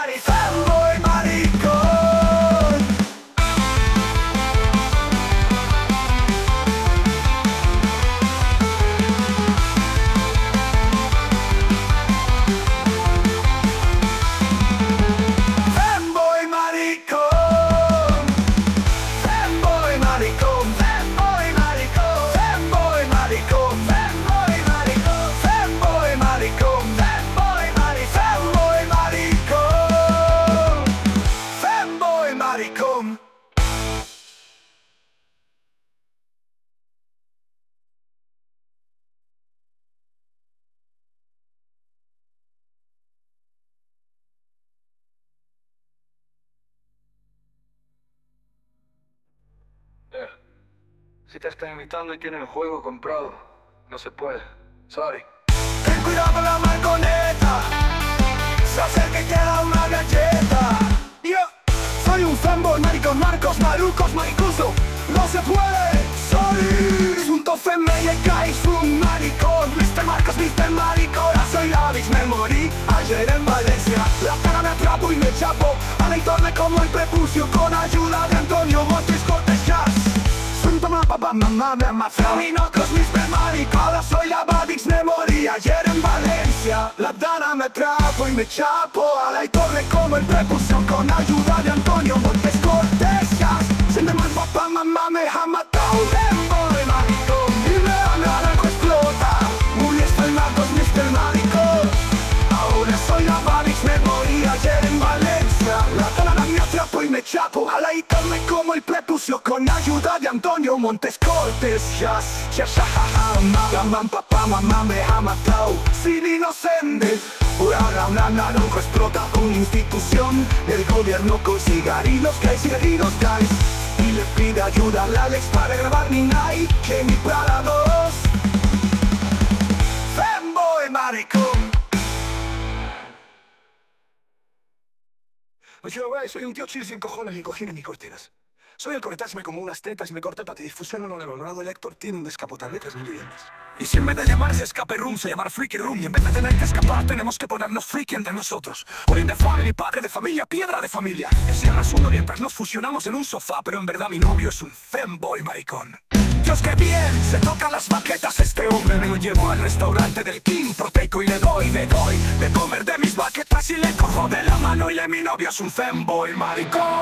fanboy maricón. Fanboy maricón. Fanboy maricón. Fanboy maricón. Fanboy maricón. Fanboy maricón. Fanboy maricón. Fanboy maricón. Fanboy maricón. Si te están invitando y tienen el juego comprado, no se puede. Sorry. Ten cuidado con la marconeta, se acerca y te da una galleta. Yo soy un fanboy maricón, Marcos, malucos, maricuso. No se puede, sorry. Junto femella y caes un maricón. Mr. Marcos, Mr. Maricón. Soy Davis, me morí ayer en Valencia. La cara me atrapo y me chapo a la torre como el prepucio, con ayuda de Antonio Montes Cortés Jazz. Papá, mamá, me amafra y no con mis maricón. Ahora soy la Badix, me morí ayer en Valencia. La dana me trapo y me chapo a la torre como el prepucio, con ayuda de Antonio Montes Cortés. Se me mal, papá, mamá, me ha matado. Fanboy maricón, y me naranja explota. Muy estoy Marcos, Mr. Maricón. Ahora soy la Badix, me morí ayer en Valencia. La dana me atrapo y me chapo a la torre como el prepucio, con ayuda de Antonio Montes Cortés. Mamá, papá, mamá, me ha matado. Sin inocente, por ahora una naranja explota una institución. El gobierno con cigarrillos cae, cigarrillos cae, y le pide ayuda al Alex para grabar mi night, que mi para dos. Fanboy maricón. Oye, güey, soy un tío chill sin cojones ni cojines ni cortinas. Soy el corretasme como unas tetas y me corté para difusión en el Honorado Héctor tiene un descapotable muy bien. Y si en vez de llamarse Escape Room se llama Freaky Room, y en vez de tener que escapar tenemos que ponernos freaky entre nosotros. Hoy de family, padre de familia, piedra de familia. Es el asunto mientras nos fusionamos en un sofá, pero en verdad mi novio es un fanboy maricón. Dios, qué bien, se tocan las baquetas este hombre. Me lo llevo al restaurante del King Proteico y le doy de comer de mis baquetas, y le cojo de la mano y mi novio es un fanboy maricón.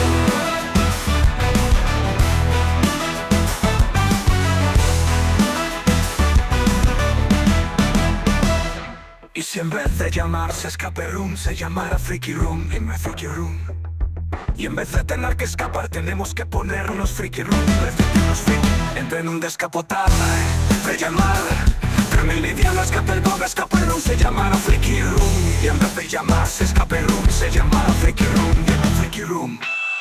Y si en vez de llamarse Escape Room se llamara Freaky Room, y me Freaky Room. Y en vez de tener que escapar tenemos que ponernos Freaky Room. En vez de tenernos freaky, entre en un descapotable de llamar. Pero mi lidiano escape el pobre Escape Room se llamara Freaky Room. Y en vez de llamarse Escape Room se llamara Freaky Room, y me Freaky Room.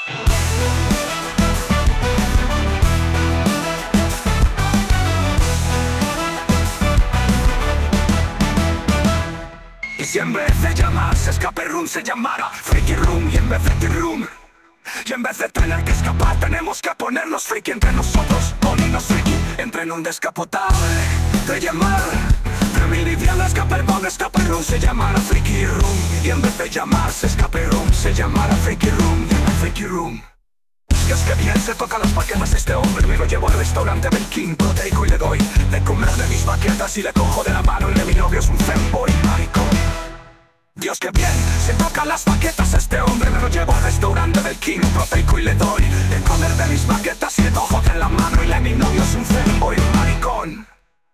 Y si en vez de llamarse Escape Room se llamara Freaky Room, y en vez de Freaky Room, y en vez de tener que escapar tenemos que ponernos freaky entre nosotros. Ponernos freaky entre en un descapotable de llamar. Pero mi lidiano escape el pobre Escape Room se llamara Freaky Room. Y en vez de llamarse Escape Room se llamara Freaky Room, y en Freaky Room. Dios, que bien se toca las baquetas este hombre. Me lo llevo al restaurante del King Proteico y le doy de comer de mis baquetas, y le cojo de la mano y mi novio es un fanboy maricón. Dios, que bien se toca las baquetas este hombre. Me lo llevo al restaurante del King Proteico y le doy de comer de mis baquetas, y le cojo de la mano y mi novio es un fanboy maricón.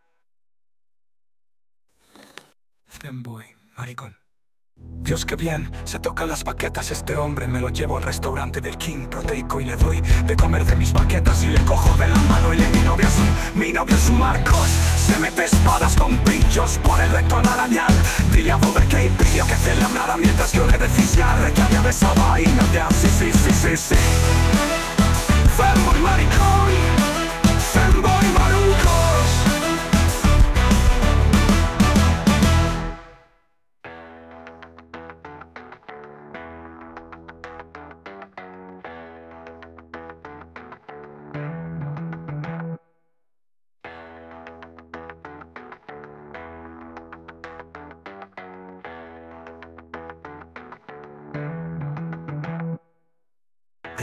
Fanboy maricón. Dios, que bien se toca las baquetas este hombre. Me lo llevo al restaurante del King Proteico y le doy de comer de mis baquetas, y le cojo de la mano y mi novio es un Marcos. Se mete espadas con pinchos por el recto arañal. Dile a Bober que impidió que celebrara, mientras yo le decía que había besado ahí. Sí. Fanboy maricón, fanboy marucos.